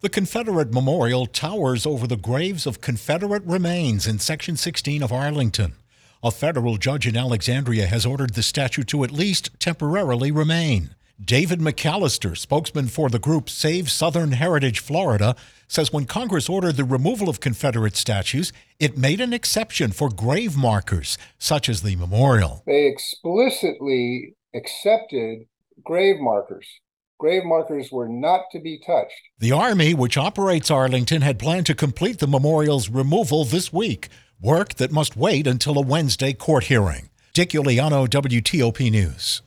The Confederate Memorial towers over the graves of Confederate remains in Section 16 of Arlington. A federal judge in Alexandria has ordered the statue to at least temporarily remain. David McAllister, spokesman for the group Save Southern Heritage Florida, says when Congress ordered the removal of Confederate statues, it made an exception for grave markers, such as the memorial. They explicitly accepted grave markers. Grave markers were not to be touched. The Army, which operates Arlington, had planned to complete the memorial's removal this week, work that must wait until a Wednesday court hearing. Dick Iuliano, WTOP News.